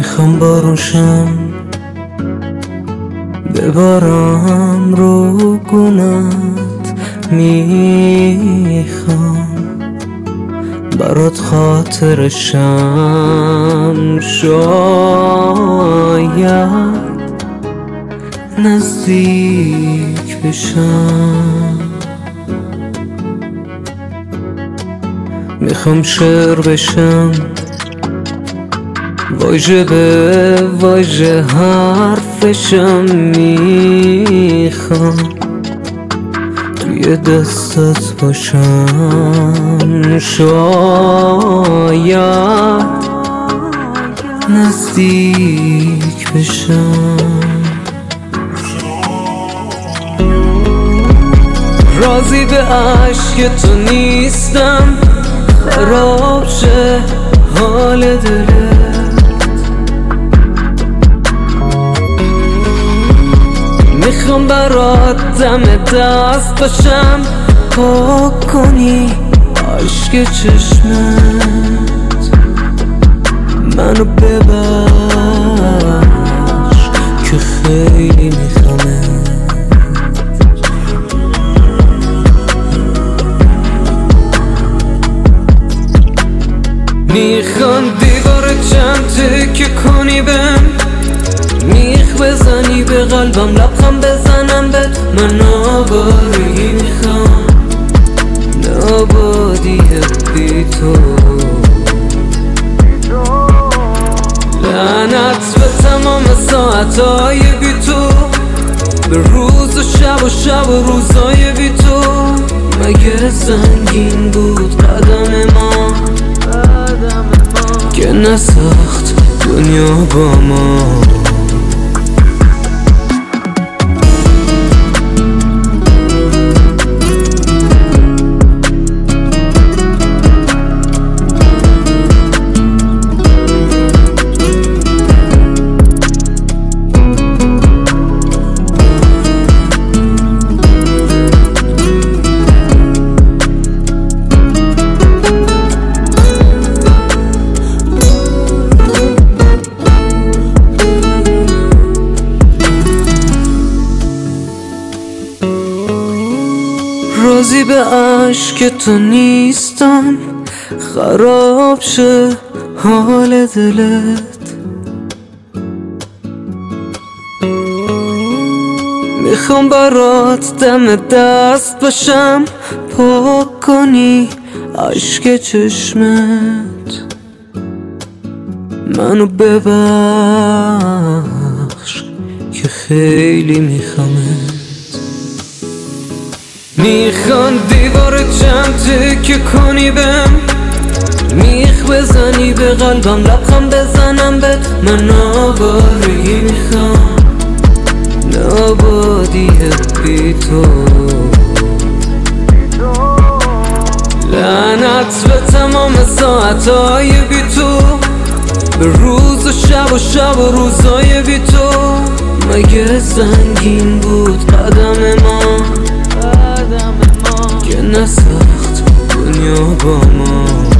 میخوام باروشم ببارم رو گونت، میخوام برات خاطرشم، شاید نزدیک بشم. میخوام شعر بشم، واژه به واژه حرفشم، میخوام توی دستت باشم، شاید نزدیک بشم. راضی به عشق تو نیستم، خراب شه حال دلت. میخوام برات دم دست باشم، پاک کنی عشق چشمت، منو ببخش که خیلی میخوامت. میخوام دیوار چند تکه کنی بهم، میخ بزنی به قلبم، لبخم بزنم بهت. من آبادی میخوام، نابادی بی تو. لعنت به تمام ساعتهای بی تو، به روز و شب و شب و روزهای بی تو. مگه سنگین بود قدم ما که نساخت دنیا با ما؟ راضی به عشق تو نیستم، خراب شه حال دلت. میخوام برات دم دست باشم، پاک کنی عشق چشمت، منو ببخش که خیلی میخوامت. میخوام دیوار چند تکه کنی بهم، میخ بزنی به قلبم، لبخم بزنم بهت. من آبادی میخوام، نابادی بی تو. لعنت به تمام ساعتهای بی تو، به روز و شب و شب و روزهای بی تو. مگه سنگین بود قدم ما که نساخت دنیا با ما؟